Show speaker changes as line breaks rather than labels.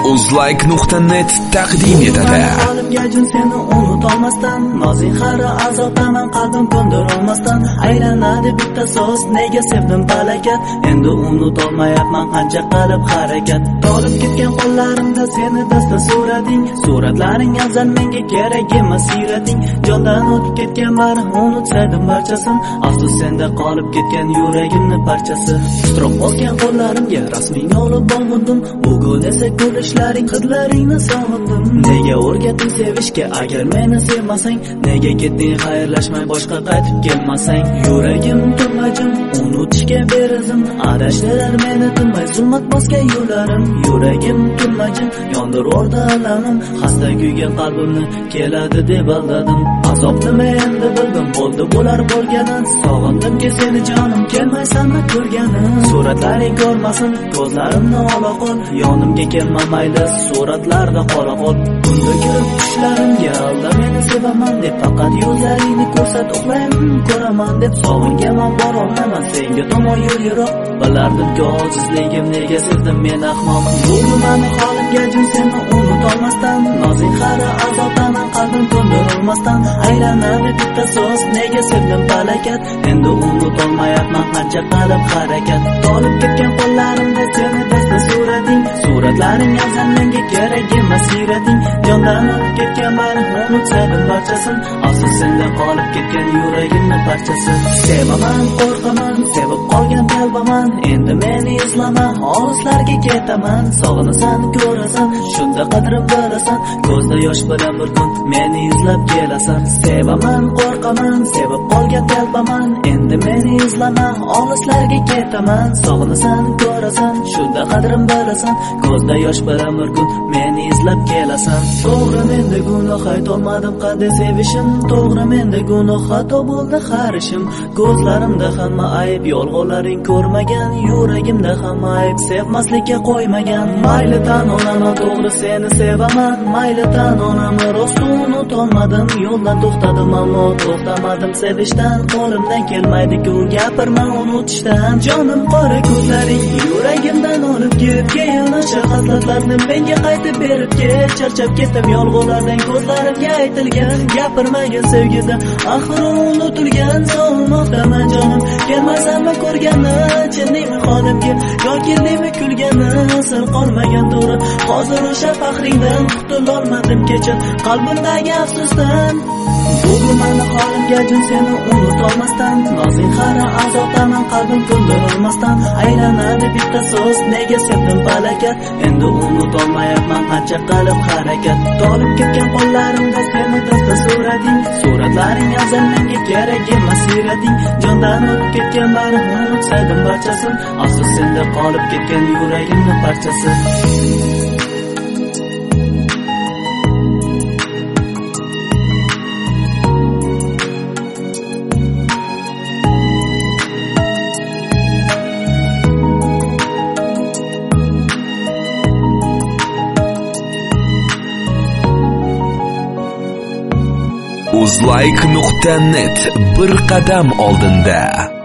Uzlike.net taqdim etadi.
Qalbga jun seni unutolmasdan, nozing xari azobdaman qalbim ko'ndirolmasdan, aylanadi bitta so'z, nega sevdim balakat, endi unutolmayapman qancha qilib harakat. Tolib ketgan qo'llarimda seni dasta surating, suratlaring afzal menga kerak emas sirating, jondan o'tib ketgan meni unutsaydim barchasin, afsus senda qolib ketgan yuragimni parchasi. Titroq bosgan qo'llarimga rasming olib olmadim, bugun esa kulishlaring hidlaringni sog'indim. Nega o'rgatding sevishga agar meni sevmasang, nega ketding xayrlashmay boshqa qaytib kelmasang. Yuragim turmajim unutishga berizim, adashtirar meni tinmay zulmat bosgan yo'llarim. Yuragim turmajim yondirordi alamim, xasta kuygan qalbimni keladi deb aldadim. Azobni endi bildim, bo'ldi bo'lar bo'lganin, sog'indim-ki seni jonim, kelmaysanmi ko'rganim. Suratlaring ko'rmasin ko'zlarimni ola qol, yonimga kelma mayli suratlarda qora qol. Bunda ko'rib tushlarimga alda meni sevaman deb, faqat yuzlaringni ko'rsat uxlayman ko'raman deb. Sog'ingaman borolmayman senga tomon yo'l yiroq, bilardimki ojizligim nega sezdim men ahmoq. Bugun meni holimga jun seni unutolmasdan, nozing xari azobdaman qalbim ko'ndirolmasdan, aylanadi bitta so'z, nega sevdim balakat, endi unutolmayapman qancha qilib harakat. Tolib ketgan qo'llarimda seni dasta surating, suratlaring afzal menga kerak emas sirating, jondan o'tib ketgan meni unutsaydim barchasin, afsus senda qolib ketgan yuragimni parchasi. Sevaman, qo'rqaman, sevib qolgan qalbaman, endi meni izlama, olislarga ketaman. Sog'inasan, ko'rasan, shunda qadrim bilasan, ko'zda yosh bilan bir kun meni izlab kelasan. Sevaman, qo'rqaman, sevib qolgan qalbaman, endi meni izlama, olislarga ketaman. Sog'inasan, ko'rasan, shunda qadrim bilasan, ko'zda yosh bilan bir kun meni izlab kelasan. To'g'ri menda gunoh, aytolmadim qanday sevishim, to'g'ri menda gunoh, xato bo'ldi har ishim. Ko'zlarimda hamma ayb, yolg'onlaring ko'rmagan, yuragimda hamma ayb, sevmaslikka qo'ymagan. Mayli tan olaman, to'g'ri seni sevaman, mayli tan olaman, rost unutolmadim, yo'ldan to'xtadim ammo to'xtamadim sevishdan, qo'limdan kelmaydi-ku gapirma unutishdan. Jonim qora ko'zlaring yuragimdan olib ketga, yonasha hasratlarni menga qaytib berib ket. Charchab ketdim yolg'onlardan, ko'zlarimga aytilgan gapirmagan sevgidan axir unutilgan. Sog'inmoqdaman jonim, kelmasanmi ko'rgani, chinningmi xolimga yo keldingmi kulgani. Sir qolmagan to'g'ri hozir o'sha faxringdan, qutulolmadim kecha qalbimdagi afsusdan. Bugun meni holimga jun seni unutolmasdan, nozing xari azobdaman qalbim ko'ndirolmasdan, aylanadi bitta so'z, nega sevdim balakat, endi unutolmayapman qancha qilib harakat. Tolib ketgan qo'llarimda seni dasta surating, suratlaring afzal menga kerak emas sirating, jondan o'tib ketgan meni unutsaydim barchasin, afsus senda qolib ketgan yuragimni parchasi.
Uzlike.net bir qadam oldinda.